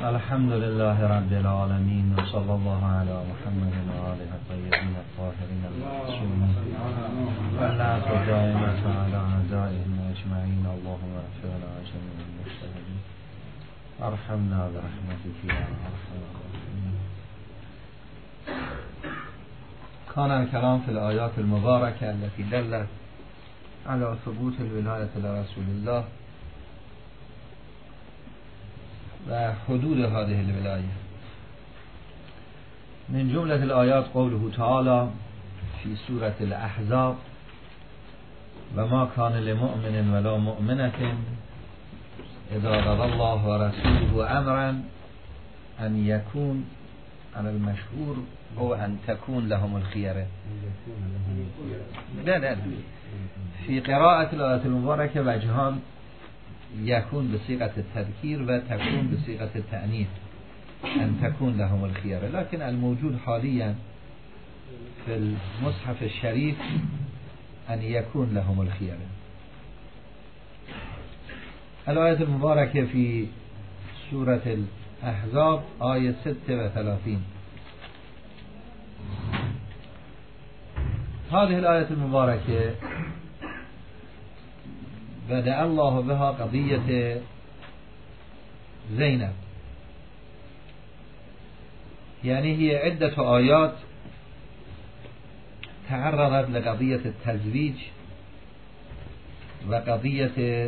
الحمد لله رب العالمين وصلى الله على محمد وآله الطيبين الطاهرين المعصومين والعافية دائمة على أعدائهم أجمعين. اللهم اغفر لنا جميع المجتهدين وارحمنا برحمتك يا أرحم الراحمين. كان الكلام في الآيات المباركة التي دلت على ثبوت الولاية لرسول الله وحدود هذه الولاية. من جملة الآيات قوله تعالى في سورة الأحزاب: وما كان لمؤمن ولا مؤمنة إذا قضى الله ورسوله أمرا أن يكون على المشهور أو أن تكون لهم الخيرة. لا في قراءة الآية المباركة وجهان: يكون بصيغة التذكير وتكون بصيغة التأنيث، أن تكون لهم الخيرة، لكن الموجود حاليا في المصحف الشريف أن يكون لهم الخيرة. الآية المباركة في سورة الأحزاب آية 36. هذه الآية المباركة بدأ الله بها قضية زينب، يعني هي عدة آيات تعرضت لقضية التزويج وقضية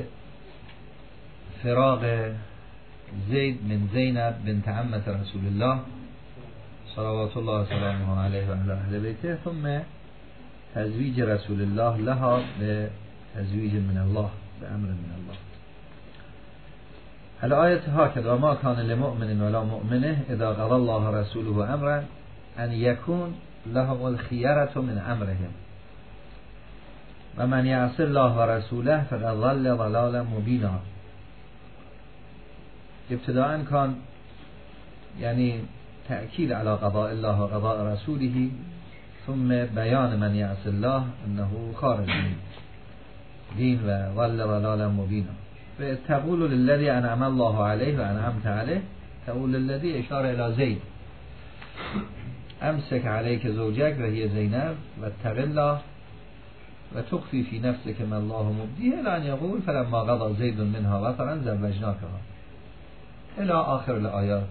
فراغ زيد من زينب بنت عمة رسول الله صلوات الله وسلامه عليه وعلى أهل بيته، ثم تزويج رسول الله لها بتزويج من الله، بأمر من الله. الآية هكذا: وما كان لمؤمن ولا مؤمنة إذا قضى الله رسوله أمرا أن يكون لهم الخيرة من أمرهم ومن يعص الله ورسوله فقد ضل ضلالا مبينا. ابتداء كان يعني تأكيد على قضاء الله وقضاء رسوله، ثم بيان من يعص الله أنه خارج من دين وضل ضلالا مبينا. تقول للذي أنعم الله عليه وأنعمت عليه، تقول للذي إشارة إلى زيد: أمسك عليك زوجك وهي زينب واتق الله وتخفي في نفسك ما الله مبديه إلى أن يقول فلما قضى زيد منها وطرا زوجناكها إلى آخر الآيات.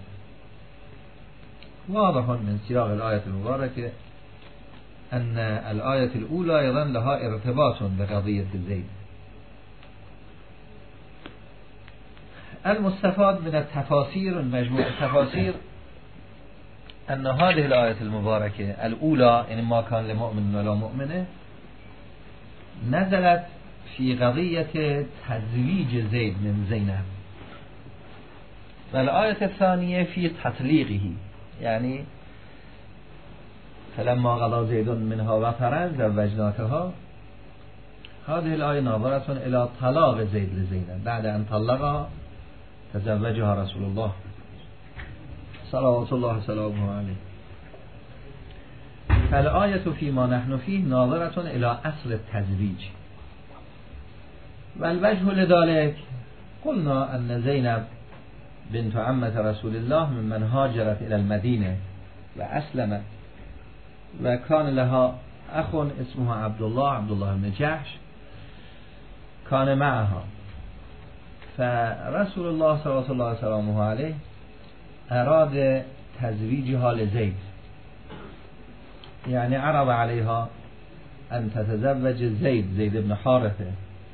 واضح من سياق الآية المباركة أن الآية الأولى أيضا لها ارتباط بقضية زيد. المستفاد من التفاسير، مجموع التفاسير، أن هذه الآية المباركة الأولى يعني ما كان لمؤمن ولا مؤمنة نزلت في قضية تزويج زيد من زينب، والآية الثانية في تطليقه، يعني فلما قضى زيد منها وطرا زوجناكها. هذه الآية ناظرة إلى طلاق زيد لزينب بعد أن طلقها تزوجها رسول الله صلوات الله وسلامه عليه. الآية فيما نحن فيه ناظرة إلى أصل التزويج، والوجه لذلك قلنا أن زينب بنت عمة رسول الله ممن هاجرت إلى المدينة وأسلمت، وكان لها أخ اسمه عبد الله بن جحش كان معها، فرسول الله صلى الله عليه وسلم عليه أراد تزويجها لزيد، يعني عرض عليها أن تتزوج زيد بن حارثة،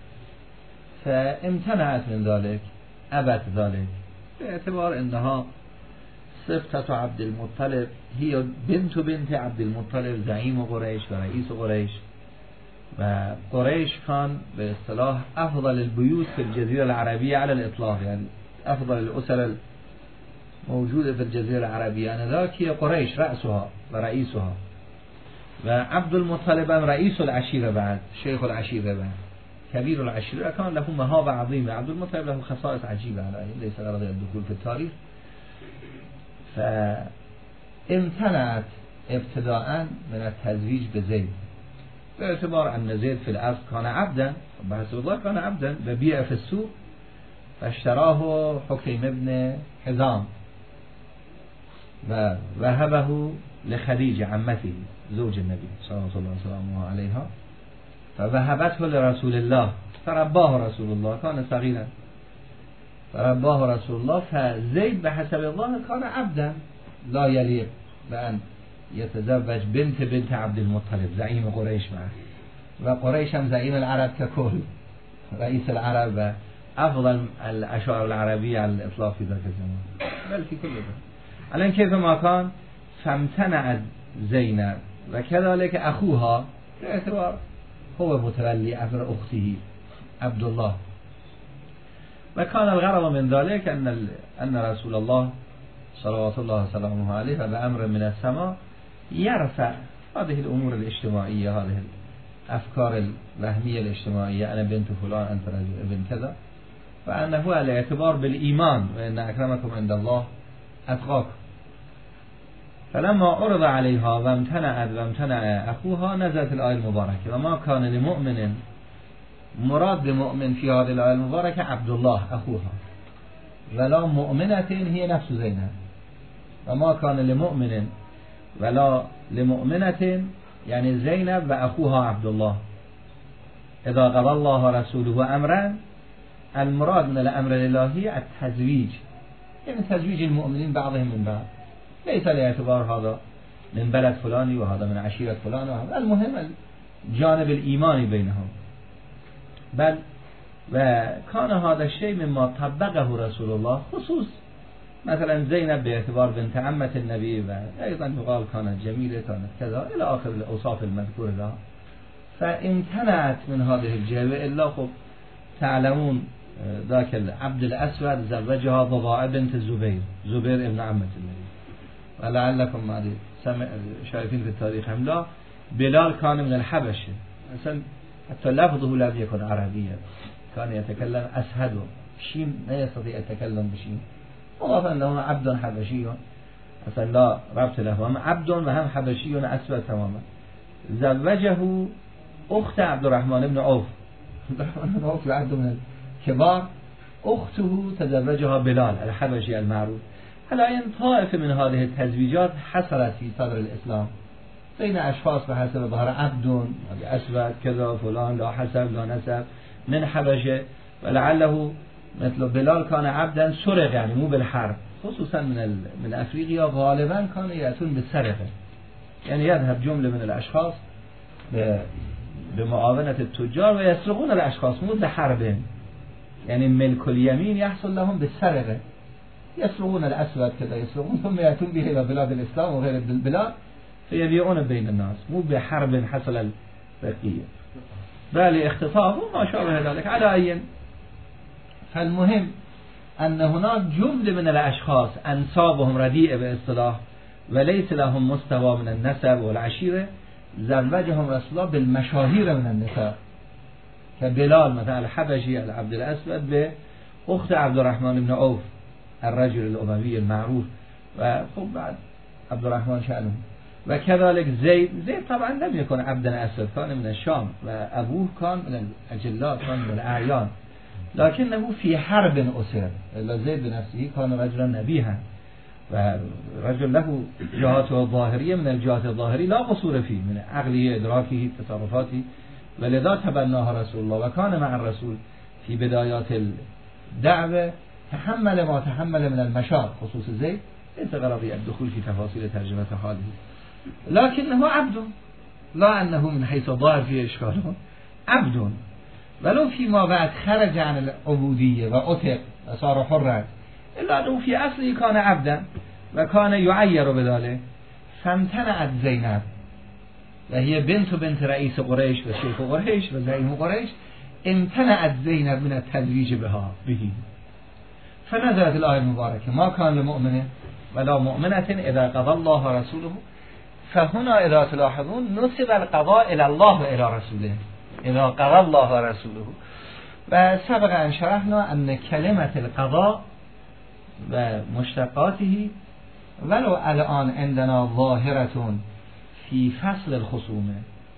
فامتنعت من ذلك، أبت ذلك، باعتبار أنها سبطة عبد المطلب، هي بنت عبد المطلب زعيم قريش ورئيس قريش، وقريش كان باصطلاح أفضل البيوت في الجزيرة العربية على الإطلاق، يعني أفضل الأسر الموجودة في الجزيرة العربية يعني ذاك هي قريش رأسها ورئيسها، وعبد المطلب رئيس العشيرة بعد، شيخ العشيرة بعد، كبير العشيرة، كان له مهابة عظيمة. عبد المطلب له خصائص عجيبة ليس غرض الدخول في التاريخ. فامتنعت ابتداء من التزويج بزيد باعتبار أن زيد في الأصل كان عبدا، بحسب الله كان عبدا، وبيع في السوق فاشتراه حكيم ابن حزام و وهبه لخدیجه عمته زوج النبی صلوات الله وسلامه علیها فوهبته لرسول الله فرباه رسول الله كان صغيرا فرباه رسول الله فزيد بحسب الله كان عبدا لا يليق بأن يتزوج بنت عبد المطلب زعيم قريش معه وقريش هم زعيم العرب ككل رئيس العرب وأفضل الأشاعر العربية على الإطلاق في ذاك الزمان بل في كل ذلك الآن كيف ما كان فامتنعت زينب وكذلك أخوها باعتبار هو متولي أمر أخته عبد الله وكان الغرض من ذلك أن رسول الله صلوات الله وسلامه عليه بأمر من السماء يرفع هذه الأمور الاجتماعية هذه الأفكار الوهمية الاجتماعية أنا بنت فلان أنت رجل ابن كذا فأنه الاعتبار بالإيمان وإن أكرمكم عند الله أتقاكم فلما عرض عليها وامتنع أخوها نزلت الآية المباركة وما كان لمؤمن مراد بمؤمن في هذه الآية المباركة عبد الله أخوها ولا مؤمنة هي نفس زينب وما كان لمؤمن ولا لمؤمنة يعني زينب وأخوها عبد الله إذا قضى الله ورسوله أمرا المراد من الأمر الإلهي التزويج يعني تزويج المؤمنين بعضهم من بعض ليس لاعتبار هذا من بلد فلاني وهذا من عشيرة فلان وهذا المهم الجانب الإيماني بينهم بل وكان هذا الشيء مما طبقه رسول الله خصوص مثلا زينب باعتبار بنت عمة النبي وأيضا يقال كانت جميلة كانت كذا إلى آخر الأوصاف المذكورة لها فامتنعت من هذه الجهة إلا خب تعلمون ذاك العبد الأسود زوجها ضباء بنت زبير ابن عمة النبي ولعلكم معدي شايفين في التاريخ هم لا بلال كان من الحبشة مثلا حتى لفظه لم يكن عربيا كان يتكلم أسهد شين لا يستطيع يتكلم بشين وضافا أنه عبد حبشي مثلا لا ربط له هم عبد وهم حبشي أسود تماما زوجه أخت عبد الرحمن بن عوف يعد من الكبار أخته تزوجها بلال الحبشي المعروف هلا این طائفه من هذه التزويجات حصلت في صدر الإسلام بين أشخاص بحسب ظهر عبد أسود كذا فلان لا حسب لا نسب من حبشه ولعله مثل بلال كان عبدا سرق يعني مو بالحرب خصوصا من أفريقيا غالبا كان يأتون بالسرقة يعني يذهب جملة من الأشخاص بمعاونة التجار ويسرقون الأشخاص مو بحرب يعني ملك اليمين يحصل لهم بالسرقة يسرقون الأسود كذا يسرقون ثم يأتون به إلى بلاد الإسلام وغير البلاد فيبيعون بين الناس مو بحرب حصل البقية بل اختطاف وما شابه ذلك على أي فالمهم أن هناك جملة من الأشخاص أنسابهم رديئة باصطلاح وليس لهم مستوى من النسب والعشيرة زوجهم رسول الله بالمشاهير من النساء كبلال مثلا الحبشي العبد الأسود بأخت عبد الرحمن بن عوف الرجل الأموي المعروف وخب بعد عبد الرحمن شأنه وكذلك زيد طبعا لم يكن عبدا أسود كان من الشام وأبوه كان من الأجلاء كان من الأعيان لكنه في حرب أسر إلا زيد بنفسه كان رجلا نبيها ورجل له جهات ظاهرية من الجهات الظاهرية لا قصور فيه من عقله إدراكه تصرفاته ولذا تبناها رسول الله وكان مع الرسول في بدايات الدعوة تحمل ما تحمل من المشاق خصوص زيد ليس غرضي الدخول في تفاصيل ترجمة حاله لكنه عبد لا أنه من حيث ظاهر فيه إشكاله عبد ولو فيما بعد خرج عن العبودية وأتق وصار حرا إلا أنه في أصله كان عبدا وكان يعير بذلك فامتنعت زينب وهي بنت رئيس قريش وشيخ قريش وزعيم قريش امتنعت زينب من التزويج به فنزلت الآية المباركة ما كان لمؤمن ولا مؤمنة إذا قضى الله ورسوله فهنا إذا تلاحظون نسب القضاء إلى الله وإلى رسوله إذا قضى الله ورسوله وسبق أن شرحنا أن كلمة القضاء ومشتقاته ولو الآن عندنا ظاهرة في فصل الخصومة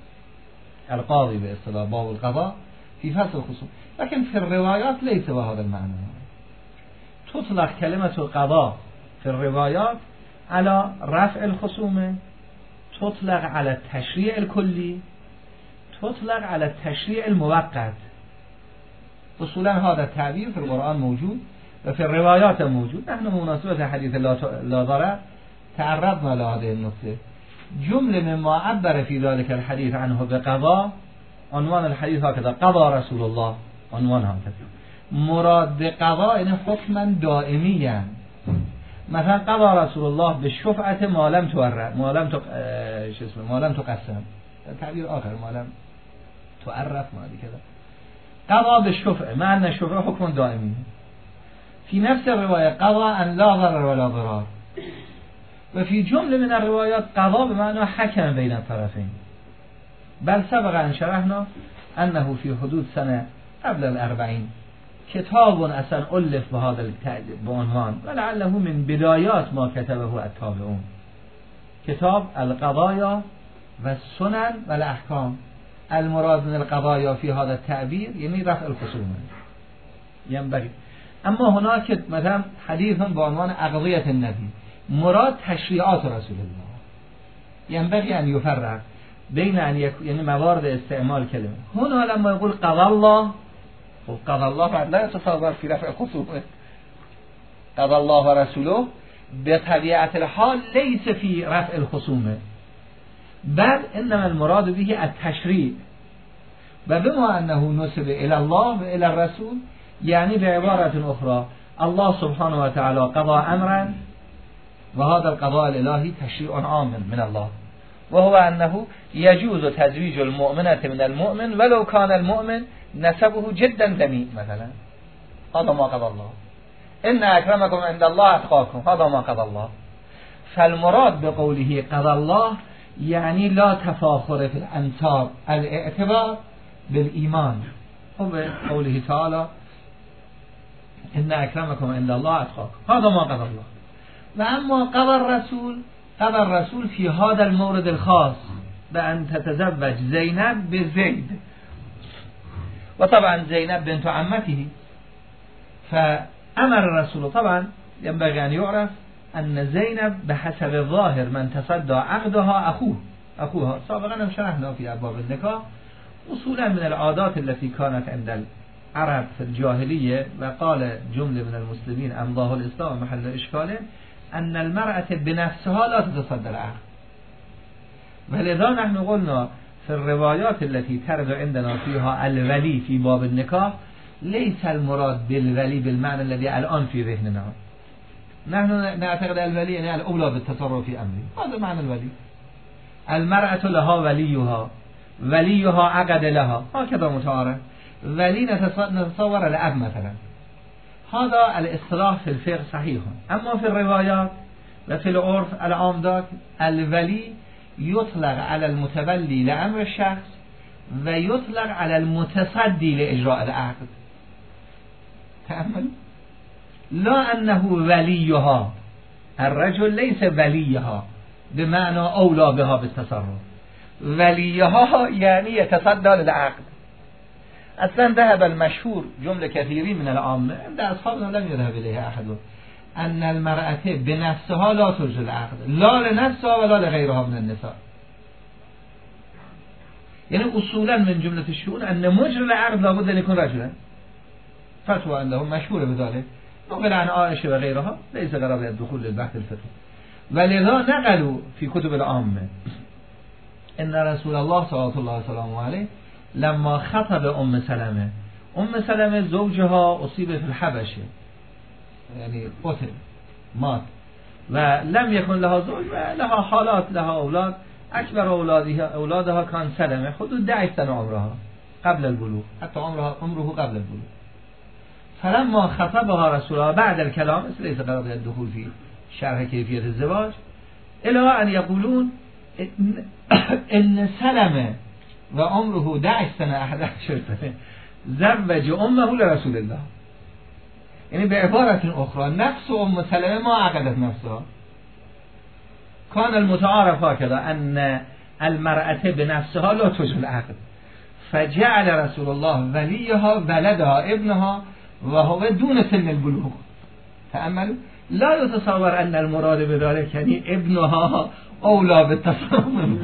القاضي باصطلاح باب القضاء في فصل الخصومة لكن في الروايات ليس بهذا المعنى تطلق كلمة القضاء في الروايات على رفع الخصومه، تطلق على التشریع الكلي، تطلق على التشریع الموقت. اصولا هذا التعبير في القرآن موجود و في الروايات موجود. نحن مناسبة حديث لا ضرر تعرضنا لهذه النقطة. جمله مما عبر في ذلك الحديث عنه بقضاء، عنوان الحديث هكذا: قضى رسول الله. عنوان هكذا. مراد بقضاء این حکما دائمی. مثلا قضى رسول الله بالشفعة ما لم تورد، ما لم تقسم، تعبير آخر ما لم تعرف، ما كذا. قضى بالشفعة مع أن الشفعة حكم دائمي. في نفس الرواية قضى أن لا ضرر ولا ضرار. وفي جملة من الروايات قضى بمعنى حكم بين الطرفين. بل سبق أن شرحنا أنه في حدود سنة قبل 40 كتاب اصلا ألف بهذا العنوان ولعله من بدايات ما كتبه التابعون، كتاب القضايا والسنن والأحكام. المراد من القضايا في هذا التعبير يعني رفع الخصومة ينبغي. أما هناك مثلا حديث بعنوان أقضية النبي، مراد تشريعات رسول الله. ينبغي أن يفرق بين أن يعني موارد استعمال كلمة. هنا لما يقول قضى الله، قضى الله بعد لا يتصور في رفع الخصومة. قضى الله ورسوله بطبيعة الحال ليس في رفع الخصومة، بل إنما المراد به التشريع. وبما أنه نسب إلى الله وإلى الرسول يعني بعبارة أخرى الله سبحانه وتعالى قضى أمرا، وهذا القضاء الإلهي تشريع عام من الله، وهو أنه يجوز تزويج المؤمنة من المؤمن ولو كان المؤمن نسبه جدا دميم مثلا. هذا ما قضى الله. إن أكرمكم عند الله أتقاكم، هذا ما قضى الله. فالمراد بقوله قضى الله يعني لا تفاخر في الأنساب، الاعتبار بالإيمان. وبقوله تعالى إن أكرمكم عند الله أتقاكم، هذا ما قضى الله. وأما قضى الرسول في هذا المورد الخاص بأن تتزوج زينب بزيد، وطبعا زينب بنت عمته. فأمر الرسول، طبعا ينبغي أن يعرف أن زينب بحسب الظاهر من تصدى عقدها أخوها. سابقا شرحنا في أبواب النكاح أصولا من العادات التي كانت عند العرب في الجاهلية، وقال جملة من المسلمين أمضاه الإسلام محل إشكاله، أن المرأة بنفسها لا تتصدى العقد. ولذا نحن قلنا في الروايات التي ترد عندنا فيها الولي في باب النكاح ليس المراد بالولي بالمعنى الذي الآن في ذهننا. نحن نعتقد الولي يعني الأولى بالتصرف في أمره، هذا معنى الولي. المرأة لها وليها عقد لها، هكذا متعارف. ولي نتصور الأب مثلا. هذا الاصطلاح في الفقه صحيح، أما في الروايات وفي العرف العام الولي يطلق على المتولي لأمر الشخص ويطلق على المتصدي لإجراء العقد. تأمل، لا أنه وليها، الرجل ليس وليها بمعنى أولى بها بالتصرف، وليها يعني يتصدى للعقد. اصلا ذهب المشهور جمله كثيرين من العامه عند اصحابنا لم يذهب اليها احد ان المرأة بنفسها لا تجري العقد، لا لنفسها ولا لغيرها من النساء. يعني اصولا من جمله الشؤون ان مجري العقد لابد ان يكون رجلا. فتوى عندهم مشهوره بذلك، نقل عن عائشه وغيرها، ليس غرض الدخول للبحث الفقهي. ولذا نقلوا في كتب العامه ان رسول الله صلى الله عليه وسلم لما خطب أم سلمة زوجها أصيب في الحبشة، يعني قتل مات، ولم يكن لها زوج ولها حالات، لها أولاد. أكبر أولادها كان سلمة، حدود 10 سنة عمرها قبل البلوغ، حتى عمره قبل البلوغ. فلما خطبها رسول الله بعد الكلام، ليس قرار الدخول في شرح كيفية الزواج، إلى أن يقولون إن سلمة وعمره 11 سنة 11 سنة زوج أمه لرسول الله. يعني بعبارة أخرى نفس أم سلمة ما عقدت نفسها. كان المتعارف هكذا أن المرأة بنفسها لا تجري العقد، فجعل رسول الله وليها ولدها ابنها وهو دون سن البلوغ. تأملوا لا يتصور ان المراد بذلك یعنی ابنها اولا بالتصامم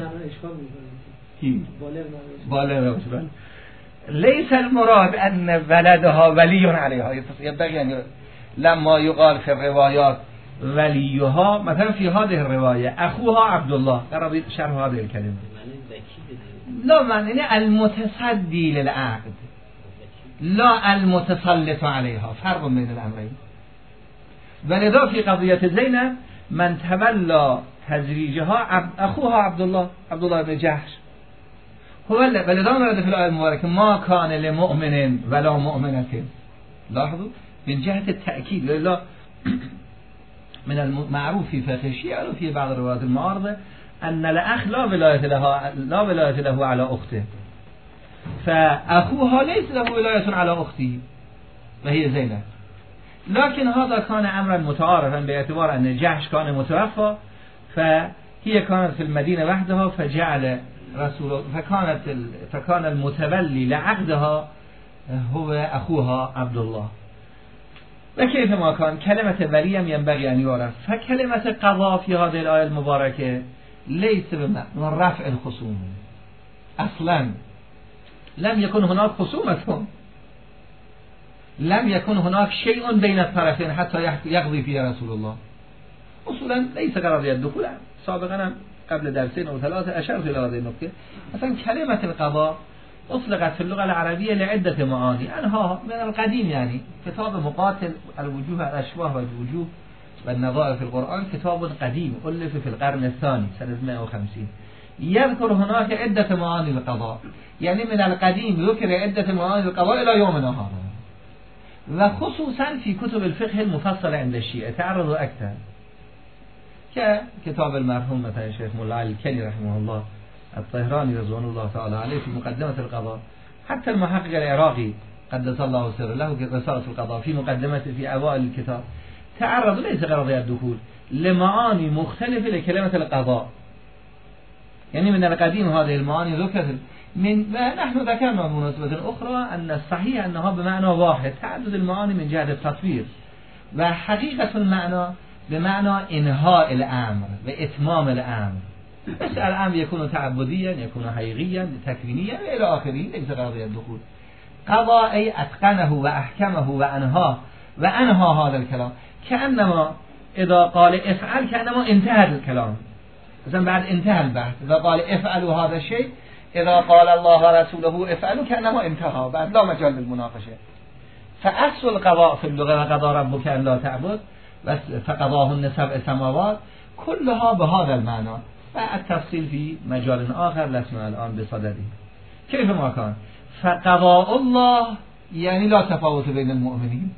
بالغ باشه. ليس المراد ان ولدها ولي عليها، يعني لما يقال في الروايات وليها مثلا في هذه الرواية أخوها عبد الله قرأت شرح هذه الكلمة لا معنی المتصدي للعقد لا المتسلط عليها، فرق بين الأمرين. ولذا في قضية زينب من تولى تزويجها أخوها عبد الله بن جحش هو ولذا ورد في الآية المباركة ما كان لمؤمن ولا مؤمنة. لاحظوا من جهة التأكيد ولله من المعروف في فقه الشيعة وفي بعض الروايات المعارضة أن الأخ لا ولاية له على أخته، فأخوها ليس له ولاية على أخته وهي زينب، لكن هذا كان أمرا متعارفا باعتبار أن جحش كان متوفى فهي كانت في المدينة وحدها فجعل رسول فكان المتولي لعقدها هو أخوها عبد الله. وكيف ما كان كلمة وليم ينبغي أن يعرف، فكلمة قضاء في هذه الآية المباركة ليس بمعنى رفع الخصوم، أصلا لم يكن هناك خصومة، لم يكن هناك شيء بين الطرفين حتى يقضي فيها رسول الله. أصلا ليس قضية الدخول، سابقا قبل درسين أو ثلاثة أشرت إلى هذه النقطة. مثلا كلمة القضاء أطلقت في اللغة العربية لعدة معاني، أنها من القديم يعني كتاب مقاتل الوجوه الأشباه والوجوه والنظائر في القرآن كتاب قديم ألف في القرن الثاني سنة 150 يذكر هناك عدة معاني القضاء، يعني من القديم ذكر عدة معاني القضاء إلى يومنا هذا، وخصوصا في كتب الفقه المفصلة عند الشيعة تعرضوا أكثر ككتاب المرحوم مثلا الشيخ مولا الكلي رحمه الله الطهراني رضوان الله تعالى عليه في مقدمة القضاء، حتى المحقق العراقي قدس الله سره له رسالة القضاء في مقدمته في أوائل الكتاب تعرض ليس قضية الدخول لمعاني مختلفة لكلمة القضاء، يعني من القديم هذه المعاني ذكرت ونحن ذكرنا بمناسبة أخرى أن الصحيح أنها بمعنى واحد، تعدد المعاني من جهة التطوير، وحقيقة المعنى بمعنى إنهاء الأمر وإتمام الأمر، بس الأمر يكون تعبديا يكون حقيقيا تكوينيا إلى آخره، ليس قضية الدخول. قضاء أي أتقنه وأحكمه وأنهى هذا الكلام، كأنما إذا قال افعل كأنما انتهى الكلام، مثلا بعد انتهى البحث إذا قال افعلوا هذا الشيء، إذا قال الله ورسوله افعلوا كأنما انتهى، بعد لا مجال للمناقشة. فأصل القضاء في اللغة وقضى ربك أن لا تعبد فقضاهن 7 سماوات كلها بهذا المعنى، والتفصيل في مجال آخر لسنا الآن بصدده. كيف ما كان فقضاء الله يعني لا تفاوت بين المؤمنين،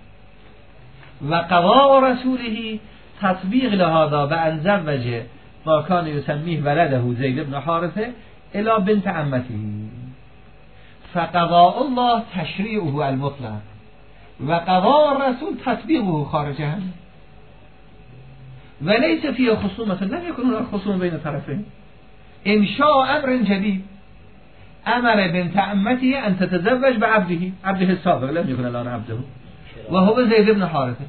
وقضاء رسوله تطبيق لهذا بأن زوج ما كان يسميه ولده زيد بن حارثة إلى بنت عمته. فقضاء الله تشريعه المطلق وقضاء الرسول تطبيقه خارجه، وليس فيه خصومة، لم يكن هناك خصومة بين الطرفين. إنشاء أمر جديد، أمر بنت عمته أن تتزوج بعبده السابق لم يكن الآن عبده وهو زيد بن حارثة.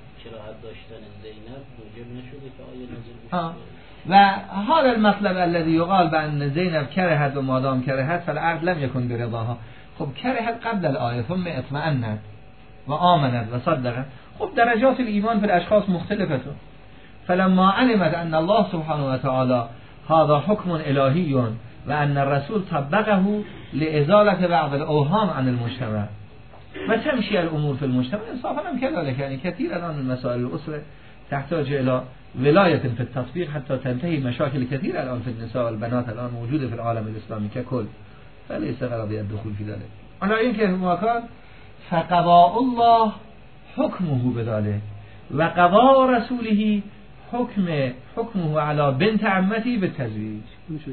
وهذا المطلب الذي يقال بأن زينب كرهت ومادام كرهت فالعقد لم يكن برضاها. خب كرهت قبل الآية ثم اطمأنت وآمنت وصدقت. خب درجات الإيمان في الأشخاص مختلفة، فلما علمت أن الله سبحانه وتعالى هذا حكم إلهي وأن الرسول طبقه لإزالة بعض الأوهام عن المجتمع وتمشي الأمور في المجتمع إنصافا كذلك، يعني كثير الآن من مسائل الأسرة تحتاج إلى ولاية في التطبيق حتى تنتهي مشاكل كثيرة الآن في النساء والبنات الآن موجودة في العالم الإسلامي ككل، فليس غرضي الدخول في ذلك. على إن كيف ما كان فقضاء الله حكمه بذلك وقضاء رسوله حكمه على بنت عمته بالتزويج.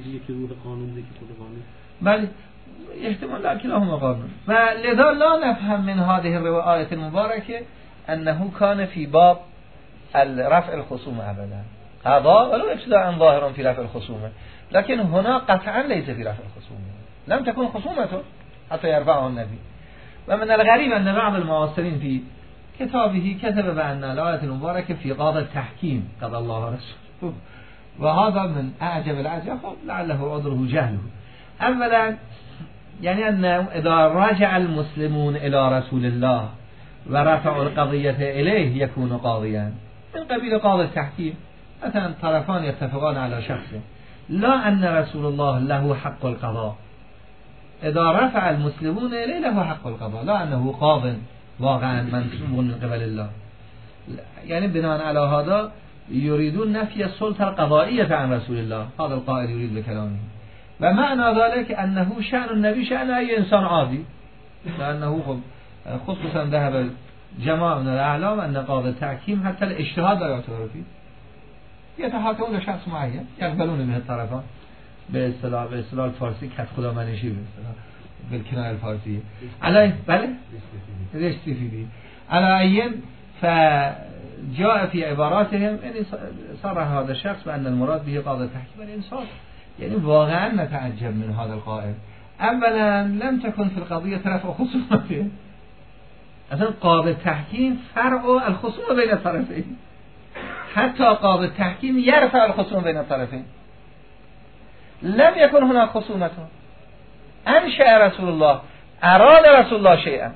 بله احتمال لا كلاهما قانون، ولذا لا نفهم من هذه الرواية المباركة أنه كان في باب رفع الخصومة أبدا، قضاء ولو ابتداء ظاهرا في رفع الخصومة، لكن هنا قطعا ليس في رفع الخصومة، لم تكن خصومته حتى يرفعها النبي. ومن الغريب أن بعض المعاصرين في كتابه كتب بأن الآية المباركة في قاضي التحكيم قضى الله ورسوله، وهذا من أعجب العجب، لعله عذره جهله. أولا يعني أن إذا رجع المسلمون إلى رسول الله ورفعوا القضية إليه يكون قاضيا من قبيل قاضي التحكيم، مثلا طرفان يتفقان على شخص، لا أن رسول الله له حق القضاء، إذا رفع المسلمون إليه له حق القضاء، لا أنه قاض واقعا منصوب من قبل الله. يعني بناء على هذا يريدون نفي السلطة القضائية عن رسول الله، هذا القائل يريد بكلامه. ومعنى ذلك أنه شأن النبي شأن أي إنسان عادي، لأنه خصوصا ذهب جماعة من الأعلام أن قاضي التحكيم حتى الاجتهاد لا يعتبر فيه، يتحاكمون لشخص معين يقبلون من الطرفان، به اصطلاح الفارسی کت خدا منشی، به اصطلاح بالکنایه الفارسیه علی بله رشتفیدی علی فجاء في عباراتهم يعني صرح هذا الشخص بأن المراد به قاضي التحكيم الإنصاف. يعني واقعا نتعجب من هذا القائل. اولا لم تكن في القضية رفع خصومته، اصلا قاضي التحكيم فرع الخصوم بين الطرفين، حتى قاضي التحكيم يرفع الخصوم بين الطرفين. لم يكن هناك خصومة، أنشأ رسول الله، أراد رسول الله شيئا،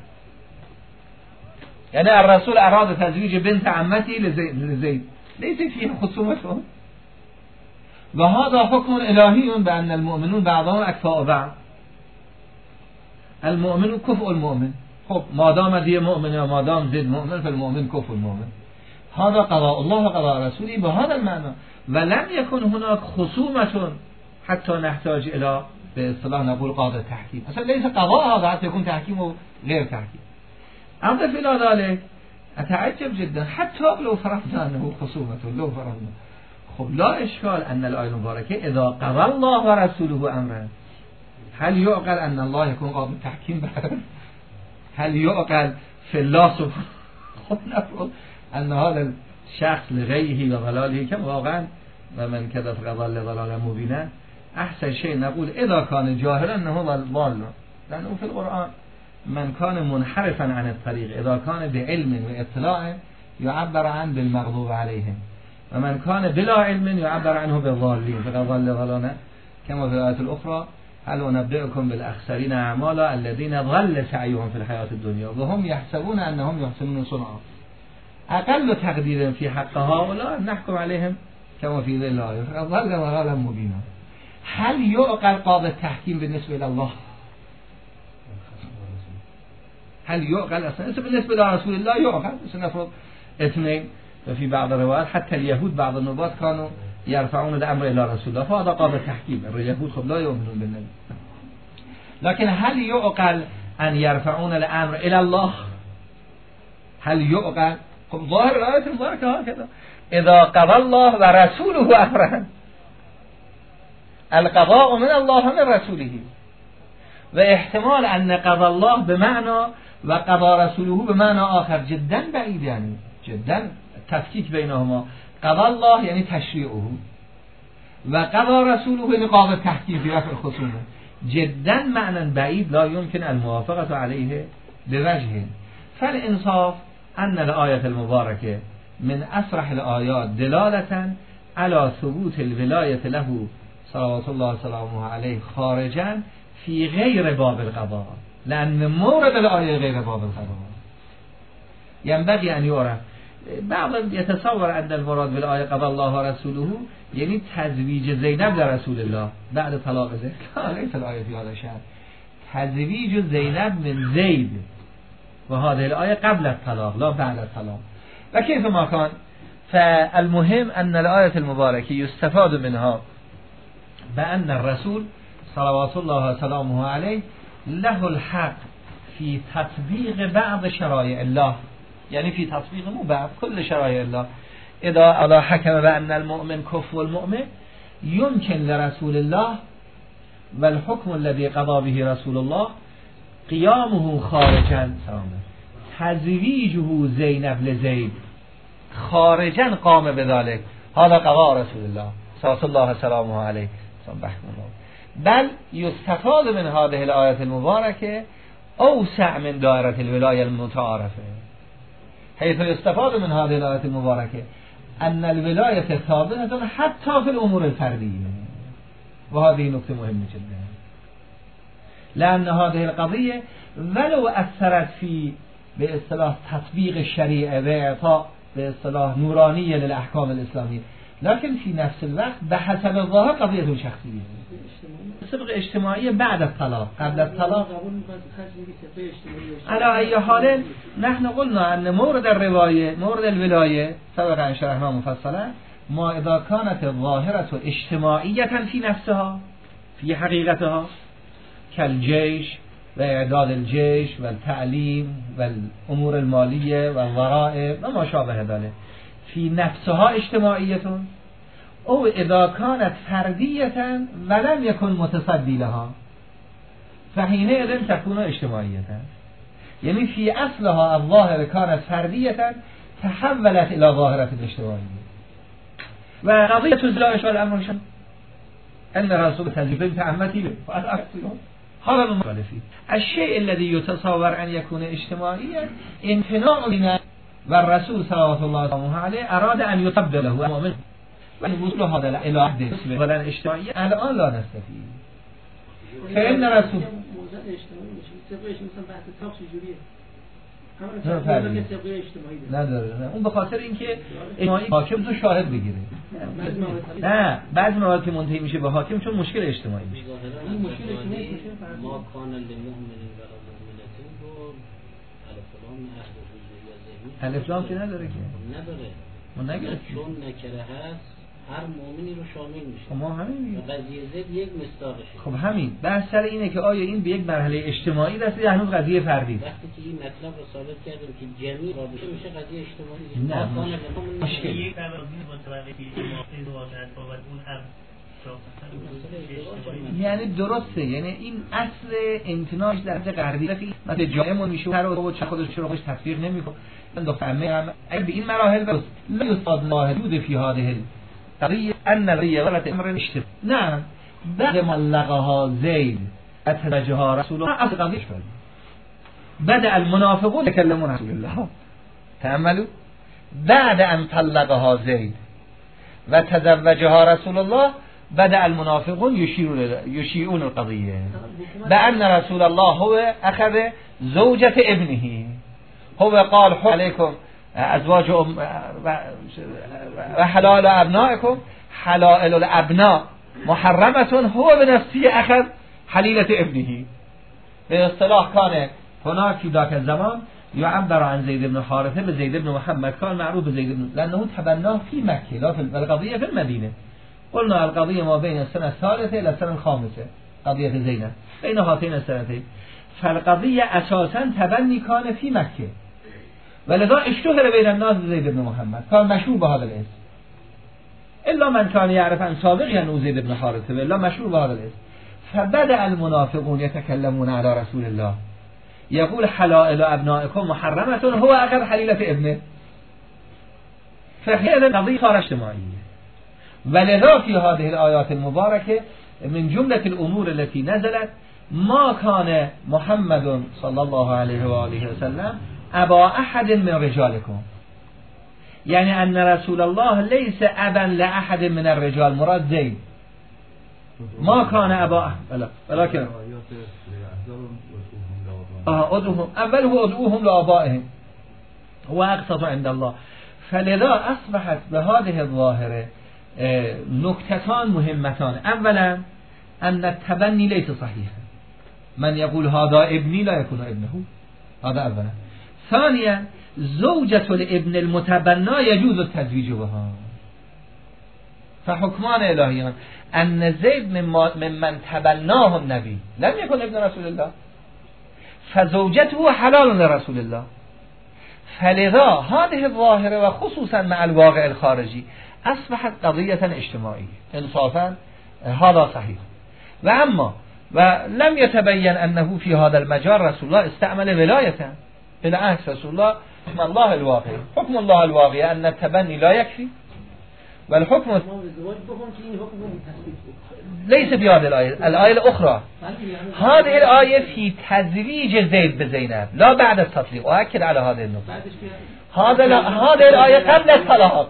يعني الرسول أراد تزويج بنت عمتي لزيد، ليس فيه خصومة. وهذا حكم إلهي بأن المؤمنون بعضهم أكفاء بعض، المؤمن كفء المؤمن. خب ما دام دي مؤمن وما دام زيد مؤمن فالمؤمن كفء المؤمن، هذا قضاء الله وقضاء رسوله بهذا المعنى. ولم يكن هناك خصومة حتى نحتاج إلى باصطلاح نقول قاضي التحكيم، اصلا ليس قضاء، هذا حتى يكون تحكيم وغير تحكيم. أضف إلى ذلك أتعجب جدا حتى لو فرضنا أنه خصومة، لو فرضنا خب لا إشكال أن الآية المباركة إذا قضى الله ورسوله أمرا، هل يعقل أن الله يكون قاضي التحكيم بعد؟ هل يعقل في الله سبحانه خب نفرض أن هذا الشخص لغيه وضلاله كم واقعا ومن كذا فقضى لضلالا مبينا، أحسن شيء نقول إذا كان جاهلا أنه ضال، لأنه في القرآن من كان منحرفا عن الطريق إذا كان بعلم واطلاع يعبر عنه بالمغضوب عليهم، ومن كان بلا علم يعبر عنه بالضالين فقد ضل ضلالا، كما في الآية الأخرى هل أنبئكم بالأخسرين أعمالا الذين ضل سعيهم في الحياة الدنيا وهم يحسبون أنهم يحسنون صنعا. أقل تقدير في حق هؤلاء نحكم عليهم كما في ذي الآية فقد ضل ضلالا مبينا. هل يعقل قاضي التحكيم بالنسبة إلى الله؟ هل يعقل أصلا بالنسبة إلى رسول الله؟ يعقل. سنفرض اثنين، وفي بعض الروايات حتى اليهود بعض النبات كانوا يرفعون الأمر إلى رسول الله، فهذا قاضي التحكيم. اليهود خب لا يؤمنون بالنبي، لكن هل يعقل أن يرفعون الأمر إلى الله؟ هل يعقل؟ خب ظاهر الآية المباركة هكذا، إذا قضى الله ورسوله أمرا، القضاء من الله ومن رسوله، واحتمال أن قضى الله بمعنى وقضى رسوله بمعنى آخر جدا بعيد، يعني جدا تفکیک بینهما. قضى الله يعني تشریعه و قضى رسوله يعني قاضي التحكيم في رفع الخصومة، جدا معنى بعيد لا يمكن الموافقة عليه بوجه. فالإنصاف أن الآية المباركة من أصرح الآيات دلالة على ثبوت الولاية له صلوات الله وسلامه عليه خارجا في غير باب القضاء، لأن مورد الآية غير باب القضاء. ينبغي أن يعرف. بعض يتصور أن المراد بالآية قضى الله ورسوله يعني تزويج زينب لرسول الله بعد طلاق زيد، ليس الآية في هذا الشأن. تزويج زينب من زيد وهذه الآية قبل الطلاق لا بعد الطلاق. وكيف ما كان، فالمهم أن الآية المباركة يستفاد منها بأن الرسول صلوات الله وسلامه عليه له الحق في تطبيق بعض شرائع الله، يعني في تطبيق مو بعض كل شرائع الله. إذا الله حكم بأن المؤمن كفو المؤمن يمكن لرسول الله والحكم الذي قضى به رسول الله قيامه خارجا، تزويجه زينب لزيد خارجا قام بذلك، هذا قضاء رسول الله صلى الله عليه وسلم عليه. بل يستفاد من هذه الآية المباركة أوسع من دائرة الولاية المتعارفة. حيث يستفاد من هذه الآية المباركة أن الولاية ثابتة حتى في الأمور الفردية، وهذه نقطة مهمة جدا، لأن هذه القضية ولو أثرت في باصطلاح تطبيق الشريعة وإعطاء باصطلاح نورانية للأحكام الإسلامية، لكن في نفس الوقت بحسب الظاهر قضية شخصية، سبق اجتماعية بعد الطلاق. قبل الطلاق على أي حال نحن قلنا أن مورد الرواية مورد الولاية سبق شرحنا مفصلا، ما إذا كانت الظاهرة اجتماعية في نفسها في حقيقتها كالجيش وإعداد الجيش والتعليم والأمور المالية والضرائب وما شابه ذلك في نفسها اجتماعية، أو إذا كانت فردية ولم يكن متصدي لها فحينئذ تكون اجتماعية. يعني في أصلها الظاهرة كانت فردية تحولت إلى ظاهرة اجتماعية. وقضية الزلاش والأمر أن رسول تجربة تعمتي به فأتأكدهم هذا المخالفي. الشيء الذي يتصور أن يكون اجتماعيا امتناع لنا، والرسول صلى الله عليه أراد أن يتبدله ومؤمن والوصول هذا إلى عهد ولا اجتماعية الآن لا نستفيد. فإن رسول نداره اون به خاطر اینکه اجتماعی حاکم تو شاهد بگیره. نه بعضی موارد که منتهی میشه به حاکم چون مشکل اجتماعی میشه. این مشکل اجتماعی میشه ما کان للمؤمن ولا مؤمنه رو الف لام که نداره که ما نگرفتیم چون نکره هست هر مؤمنی رو شامل میشه. خب ما همین میگیم قضیه زد یک مصداقشه. خب همین بحث سر اینه که آیا این به یک مرحله اجتماعی رسید یا هنوز قضیه فردی است. وقتی که این مطلب رو ثابت کردیم که جمعی رابطه میشه قضیه اجتماعی. نه مشکل یک تراضی متوقفی که موافق واقعا با اون هم یعنی درسته، یعنی این اصل امتناعش در حد غربی مثل جامون میشه هر رو چه خودش رو خوش تطبیق نمیکنه. من دخترمه اگه به این مراحل برس لا یصاد محدود فی هذه القضیه ان القضیه غلط امر اشتباه. نه بعد ما لقاها زید اتزوجها رسول الله اصل قضیه شد بدا المنافقون يكلمون رسول الله تأملوا بعد ان طلقها زید و تزوجها رسول الله بدأ المنافقون يشيعون القضية بأن رسول الله هو أخذ زوجة ابنه هو قال حل عليكم أزواج وحلال أبنائكم حلائل الأبناء محرمة هو بنفسه أخذ حليلة ابنه. باصطلاح كان هناك في ذاك الزمان يعبر عن زيد بن حارثة بزيد بن محمد كان معروف بزيد بن لأنه تبناه في مكة لا في القضية في المدينة. قلنا القضية ما بين السنة الثالثة إلى السنة الخامسة قضية زينب بين هاتين السنتين، فالقضية أساسا تبني كان في مكة ولذا اشتهر بين الناس زيد بن محمد كان مشهور بهذا الاسم إلا من كان يعرف عن سابق أنه زيد بن حارثة إلا مشهور بهذا الاسم. فبدأ المنافقون يتكلمون على رسول الله يقول حلائل أبنائكم محرمة هو أخذ حليلة ابنه، فهذا القضية صار اجتماعية. ولذا في هذه الآيات المباركة من جملة الأمور التي نزلت ما كان محمد صلى الله عليه وآله وسلم أبا أحد من رجالكم، يعني أن رسول الله ليس أبا لأحد من الرجال مراد زيد ما كان أبا أحد ولكن أدعوهم أوله أدعوهم لآبائهم هو أقسط عند الله. فلذا أصبحت بهذه الظاهرة نكتتان مهمتان. اولا ان التبني ليس صحيحا، من يقول هذا ابني لا يكون ابنه هذا اولا. ثانيا زوجة الابن المتبنى يجوز التزويج بها، فحكمان الهيان ان زيد ممن تبناه النبي لم يكن ابن رسول الله فزوجته حلال لرسول الله. فلذا هذه الظاهرة وخصوصا مع الواقع الخارجي أصبحت قضية اجتماعية انصافا هذا صحيح. وأما ولم يتبين أنه في هذا المجال رسول الله استعمل ولاية، بالعكس رسول الله حكم الله الواقع أن التبني لا يكفي والحكم ليس في هذه الآية الأخرى. هذه الآية في تزويج زيد بزينب لا بعد التطليق. وأكد على هذه النقطة. هذه الآية قبل الطلاق.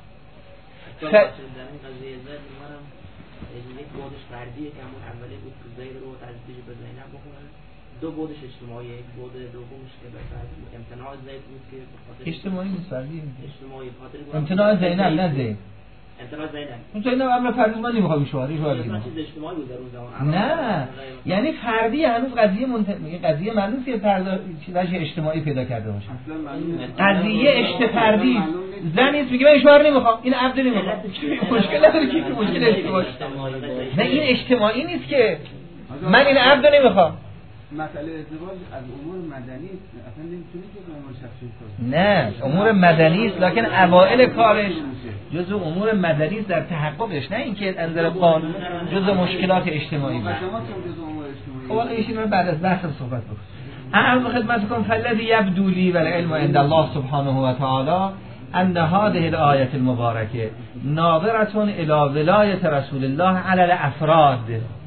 دو بودش اجتماعی، یک بود دومش که به امتناع زید بود که اجتماعی نیست، فردی اجتماعی خاطر امتناع زینب نه زید. امتناع زینب. اون زینب امر فردی من نمیخوام شوهری چیز اجتماعی بود در اون زمان. نه یعنی فردی هنوز قضیه معلومه که وجه اجتماعی پیدا کرده باشه. قضیه اشتفردی زنی است میگه من شوهر نمیخوام، این عبد نمیخوام. مشکل نداره که مشکل اجتماعی. نه این اجتماعی نیست که من این عبد نمیخوام. مسئله ازدواج از امور مدنی است، اصلا نمیتونه که امور شخصی نه باشه. امور مدنی است، لکن اوائل کارش جزء امور مدنی است در تحققش، نه اینکه انظر قانون جزء مشکلات اجتماعی باشه. خب این رو بعد از بحث صحبت بکنم. عرض خدمتكم فالذي يبدو لي والعلم عند الله سبحانه وتعالى ان هذه الآية المباركة ناظرة الى ولاية رسول الله على الافراد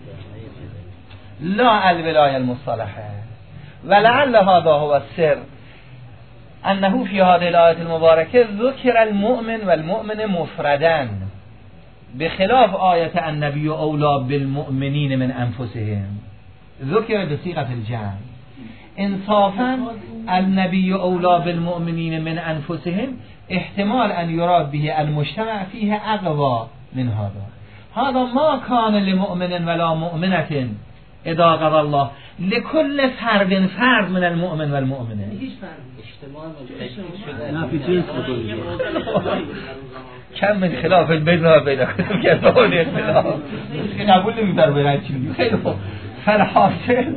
لا الولاية المصطلحة. ولعل هذا هو السر أنه في هذه الآية المباركة ذكر المؤمن والمؤمن مفردا بخلاف آية النبي أولى بالمؤمنين من أنفسهم ذكر بصيغة الجمع. انصافا النبي أولى بالمؤمنين من أنفسهم احتمال أن يراد به المجتمع فيه أقوى من هذا ما كان لمؤمن ولا مؤمنة اذا قضى الله لكل فرد من المؤمن والمؤمنه. کم من خلاف البین و بین کتب که اون اختلاف که قبول نمی‌داره برای چی میگه. خیلی خوب فالحاصل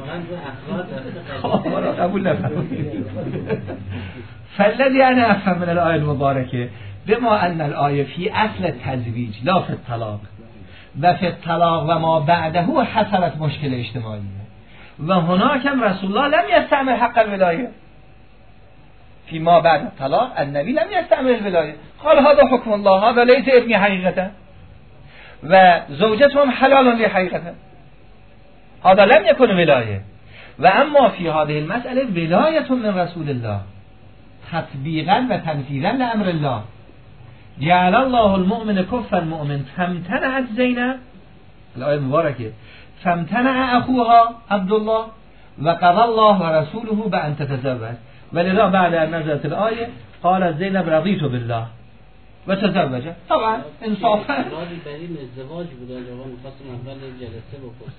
قبول نفرمایید. فالذي انا افهم من الآية المباركة بما ان الآية في اصل التزويج لا في الطلاق و فی الطلاق و ما بعده حصلت مشکل اجتماعی و هناك هم رسول الله لم يستعمل حق الولايه فی ما بعد الطلاق النبی لم يستعمل الولايه قال هذا حكم الله هذا ليس ابني حقيقة و زوجتهم حلال لی حقيقة هذا لم يكن ولايه و اما في هذه المسألة ولاية من رسول الله تطبیقا و تنفیذا لامر الله. جعل الله المؤمن كفا المؤمن فامتنعت زينب الآية المباركة فامتنع أخوها عبد الله وقضى الله ورسوله بأن تتزوج ولذا بعد أن نزلت الآية قال زينب رضيت بالله وتزوج. طبعا انصافا بریم ازدواج بود جوان می‌خواستم اول جلسه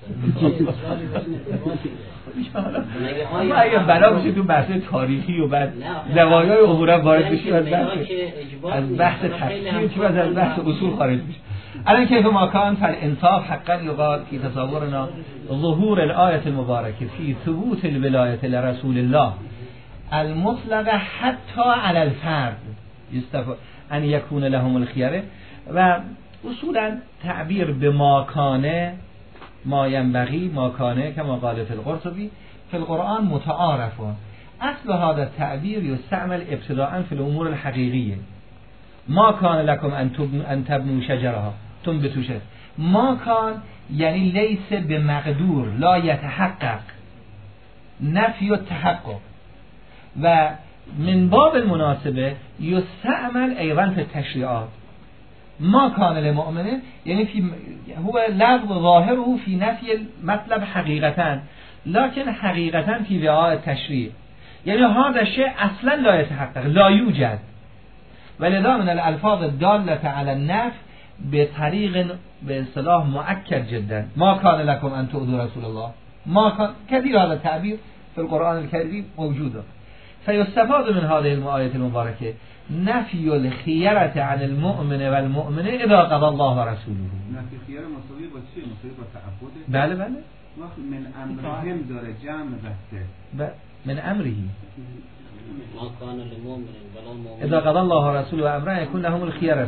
بپرسم اما اگه بلا بشه تو بحث تاریخی و بعد زوایای عبورا وارد بشی از بحث تفسیر چی از بحث اصول خارج میشه. الان كيف ما كان فالانصاف حقا يقال في تصورنا ظهور الآية المباركة في ثبوت الولاية لرسول الله المطلق حتى على الفرد ان يكون لهم الخيار و اصولا تعبیر به ماکانه ما ينبغي ماکانه كما قال في القرطبي في القرآن متعارف. اصل هذا التعبير يستعمل ابتداء في الامور الحقيقية. ما كان لكم ان تبنوا شجرها تنبتوا شجر. ما كان یعنی ليس بمقدور لا يتحقق نفي التحقق و من باب المناسبه يستعمل ايضا في التشريعات. ما كان لمؤمن يعني في هو لفظ ظاهره في نفي المطلب حقيقة لكن حقيقة في وعاء التشريع يعني هذا الشيء اصلا لا يتحقق لا يوجد ولذا من الالفاظ الدالة على النفي بطريق باصطلاح مؤكد جدا. ما كان لكم ان تؤذوا رسول الله ما كان كثير هذا التعبير في القرآن الكريم موجوده. فيستفاد من هذه الآية المباركة نفي الخيرة عن المؤمن والمؤمنة إذا قضى الله ورسوله. نفي خيرة مساوی با چیه؟ مساوی با تعبده؟ بله بله. وقت من امرهم داره جمع بحثه. من امره. ما كان للمؤمن ولا مؤمن إذا قضى الله ورسوله أمرا يكون لهم الخيرة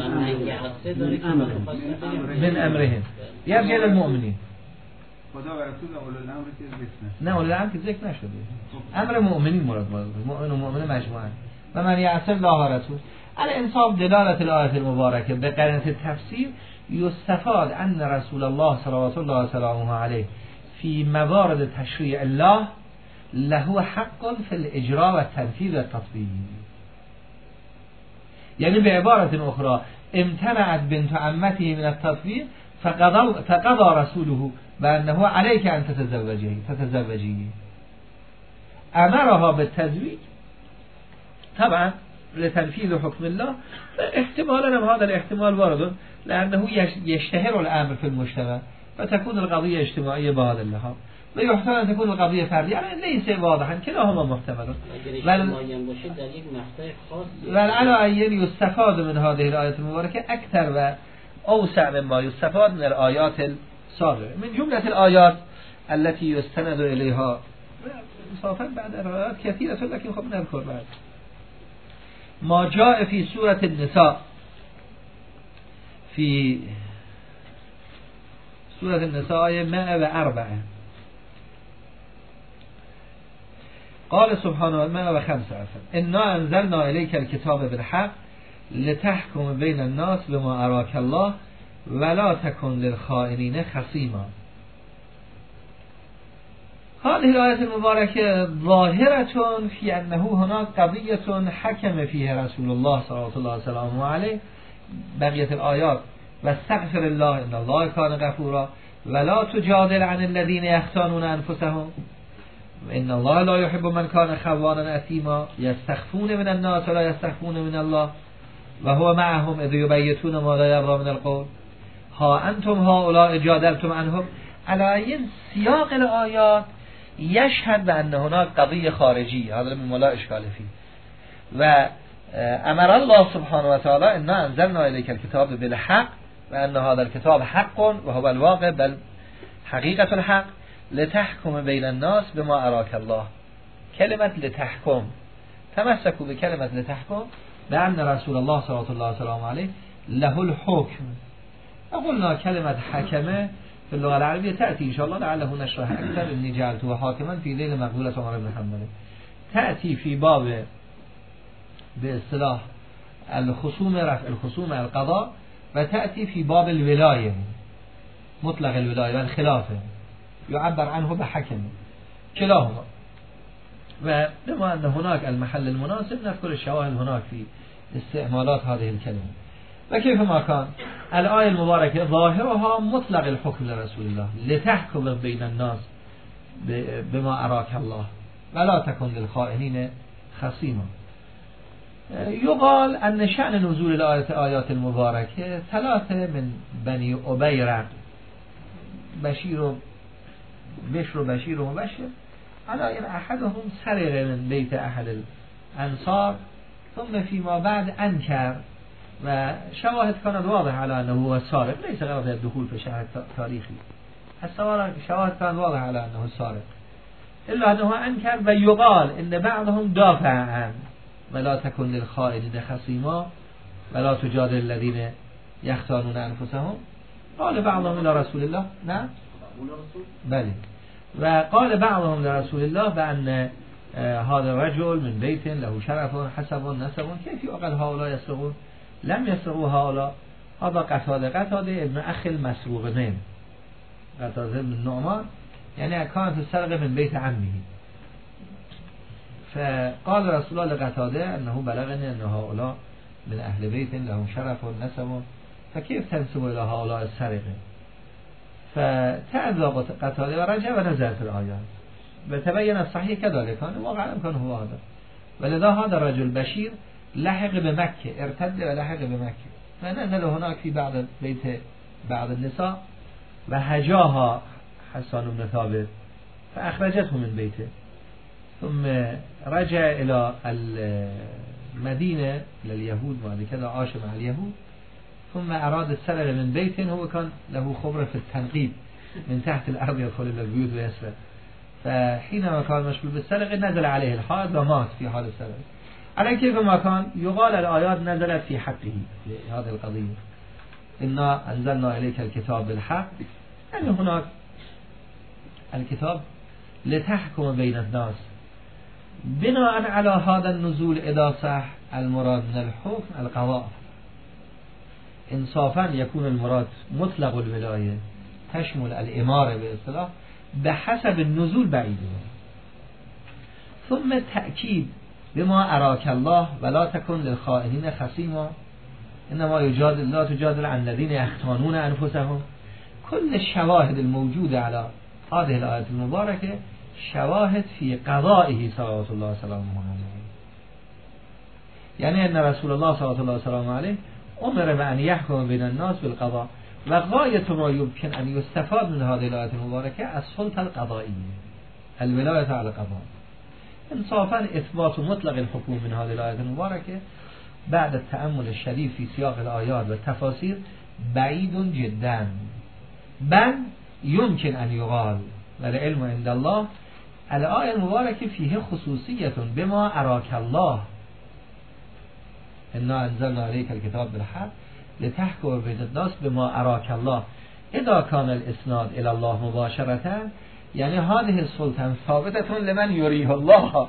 من امرهم. يرجع للمؤمنين. خدا و رسول اول الامر که ذکر نشد. نه اول الامر که ذکر نشده. امر مؤمنین مراد مؤمن و مؤمنه مجموعاً. و من یعص الله و رسول الانصاف دلالة الآية المباركة بقرينة التفسير يستفاد أن رسول الله صلوات الله وسلامه عليه في موارد تشريع الله له حق في الإجراء والتنفيذ والتطبيق. يعني بعبارة أخرى امتنعت بنت عمته من التطبيق فقضى رسوله بأنه عليك أن تتزوجيه. أمرها بالتزويج طبعا لتنفيذ حكم الله. احتمالا هذا الاحتمال وارد لأنه يشتهر الأمر في المجتمع فتكون القضية اجتماعية بهذا اللحاظ ويحتمل أن تكون القضية فردية، يعني ليس واضحا كلاهما محتمل. وعلى أي يستفاد من هذه الآية المباركة أكثر و أوسع مما يستفاد من الآيات السابقة. من جملة الآيات التي يستند إليها صافا بعد الآيات كثيرة لكن خب نذكر بعد ما جاء في سورة النساء. في سورة النساء 104 قال سبحانه 105 إنا أنزلنا إليك الكتاب بالحق لتحكم بين الناس بما أراك الله ولا تكن للخائنين خصيما. هذه الآية المباركة ظاهرة في أنه هناك قضية حكم فيها رسول الله صلى الله عليه وسلم عليه. بقية الآيات واستغفر الله إن الله كان غفورا ولا تجادل عن الذين يختانون أنفسهم إن الله لا يحب من كان خوانا أثيما يستخفون من الناس ولا يستخفون من الله وهو معهم إذ يبيتون ما لا يرضى من القول ها أنتم هؤلاء جادلتم عنهم. على سياق الآيات يشهد بأن هناك قضية خارجية هذا من لا إشكال فيه. وأمر الله سبحانه وتعالى إنا أنزلنا إليك الكتاب بالحق وأن هذا الكتاب حق وهو الواقع بل حقيقة الحق لتحكم بين الناس بما أراك الله. كلمة لتحكم تمسكوا بكلمة لتحكم بأن رسول الله صلى الله عليه وسلم عليه له الحكم. وقلنا كلمة حكمة في اللغة العربية تأتي إن شاء الله لعله نشرح أكثر إني جعلته حاكما في ذيل مقبولة عمر بن حنبل. تأتي في باب باصطلاح الخصوم رفع الخصوم القضاء وتأتي في باب الولاية مطلق الولاية والخلافة يعبر عنه بحكم كلاهما. وبما أن هناك المحل المناسب نذكر الشواهد هناك في استعمالات هذه الكلمة. وكيف ما كان الآية المباركة ظاهرها مطلق الحكم لرسول الله لتحكم بين الناس بما أراك الله ولا تكن للخائنين خصيما. يقال أن شأن نزول الآيات المباركة ثلاثة من بني أبيرق بشر وبشير على إن أحدهم سرق من بيت أحد الأنصار ثم فيما بعد أنكر وشواهد كانت واضحة على أنه هو سارق ليس غرض الدخول في شاهد تاريخي. الشواهد كانت واضحة على أنه سارق إلا أنه أنكر ويقال إن بعضهم دافع عنه ولا تكن للخائنين خصيما ولا تجادل الذين يختانون أنفسهم. قال بعضهم إلى رسول الله نعم بلى وقال بعضهم لرسول الله بأن هذا الرجل من بيت له شرف حسب نسب كيف يقال هؤلاء يسرقون لم يسرقوا هؤلاء. هذا قتاده ابن أخي المسروقين قتاده من نعمان يعني كانت السرقة من بيت عمه. فقال رسول الله لقتاده أنه بلغني أن هؤلاء من أهل بيت لهم شرف ونسب فكيف تنسب إلى هؤلاء السرقة. فتعذب قتاده ورجع ونزلت الآيات وتبين الصحيح كذلك كان واقعا كان هو هذا. ولذا هذا الرجل بشير لحق بمكة ارتد ولحق بمكة فنزل هناك في بعض النساء وهجاها حسان بن ثابت فأخرجته من بيته ثم رجع إلى المدينة لليهود بعد كذا عاش مع اليهود ثم أراد السرقة من بيت هو كان له خبرة في التنقيب من تحت الأرض يدخل إلى البيوت ويسرق. فحينما كان مشغول بالسرقة نزل عليه الحائط ومات في حال السرقة. على كيف ما كان يقال الآيات نزلت في حقه في هذه القضية. إنا أنزلنا إليك الكتاب بالحق يعني هناك الكتاب لتحكم بين الناس. بناء على هذا النزول إذا صح المراد من الحكم القضاء. انصافا يكون المراد مطلق الولایه تشمل الاماره به اصطلاح به حسب النزول بعیده. ثم تأکید بما اراک الله ولا تکن للخائنین خصیما انما یجادل لا تجادل عن الذین یختانون انفسهم. كل الشواهد الموجوده على هذه الآية المباركة شواهد في قضائه صلوات الله وسلامه عليه. يعني أن رسول الله صلى الله عليه وسلم عليه أمر بأن يحكم بين الناس بالقضاء و غایت ما يمكن أن يستفاد من هذه الآية المباركة السلطة القضائية الولاية على القضاء. انصافا اثبات مطلق الحكم من هذه الآية المباركة بعد التأمل الشديد في سياق الآيات والتفاسير بعيد جدا، بل يمكن أن يقال والعلم عند الله. الآية المباركة فيه خصوصية بما أراك الله إنا أنزلنا عليك الكتاب بالحق لتحكم بين الناس بما أراك الله. إذا كان الإسناد إلى الله مباشرة يعني هذه السلطة ثابتة لمن يريه الله،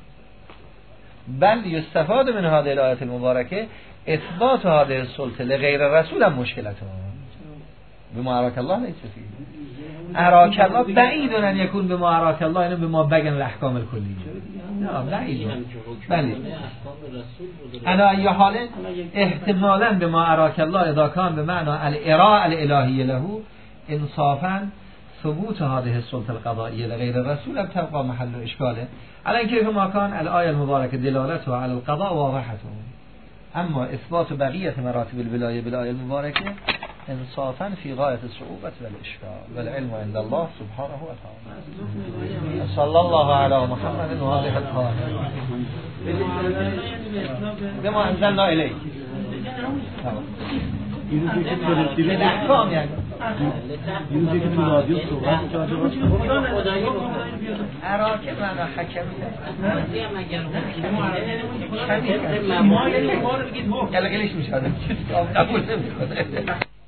بل يستفاد من هذه الآية المباركة إثبات هذه السلطة لغير الرسول مشكلته. بما أراك الله ليس فيه أراك الله بعيد أن يكون بما أراك الله يعني بما بين الأحكام الكلية. لا بعيد. بله على أي حال احتمالا بما أراك الله إذا كان بمعنى الإراء الإلهية له انصافا ثبوت هذه السلطة القضائية لغير الرسول تبقى محل إشكاله. على كيف ما كان الآية المباركة دلالتها على القضاء واضحة، أما إثبات بقية مراتب الولاية بالآية المباركة انصافا في غاية الصعوبة والإشكال، والعلم عند الله سبحانه وتعالى. صلى الله على محمد وآله الطاهرين بما أنزلنا إليك الأحكام يعني یوزی که تو رادیو صحبت کرده باشه عراقی معنا حکم گلگلیش میشه قبول نمیکنه.